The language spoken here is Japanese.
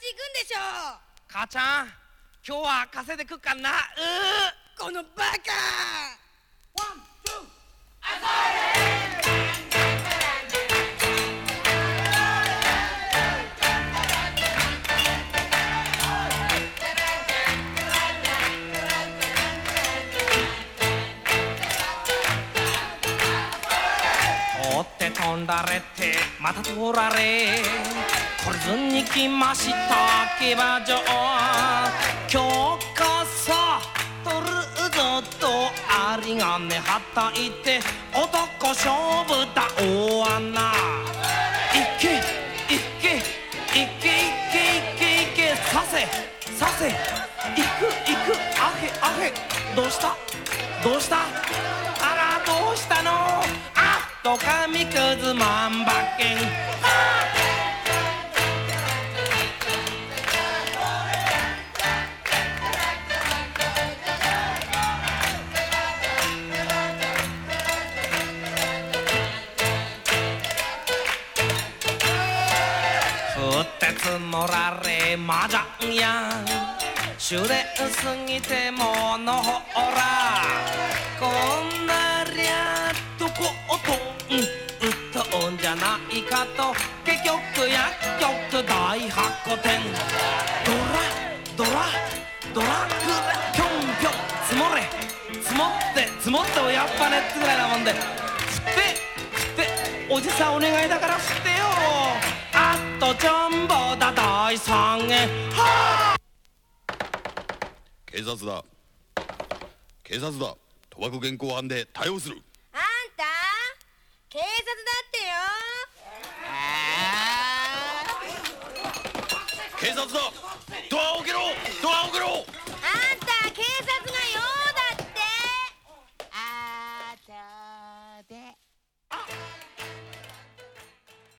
行くんでしょ。 母ちゃん、今日は稼いでくっかんな。 このバカ。ワン、ツー、 取って飛んだれってまた取られ、これずに来ました競馬場。今日こそ取るぞと有り金はたいて、男勝負だ大穴。いけいけいけいけいけいけ、させさせ、いくいく、あへあへ。どうしたどうした、あらどうしたの。あっと紙くずまんばけん。降って積もられ麻雀や、終電過ぎてものほら、こんなりゃどこをとん打っとんじゃないかと、結局薬局大箱店。ドラドラッグぴょんぴょん、積もれ積もって積もってもやっぱねってぐらいなもんで、振っておじさんお願いだから振ってよ。あっとジャンボだ第三円。はあ、 警察だ警察だ、賭博現行犯で逮捕する。 あんた警察だってよ。 警察だ、ドアを開けろドアを開けろ。 あんた警察がよだって。 あとで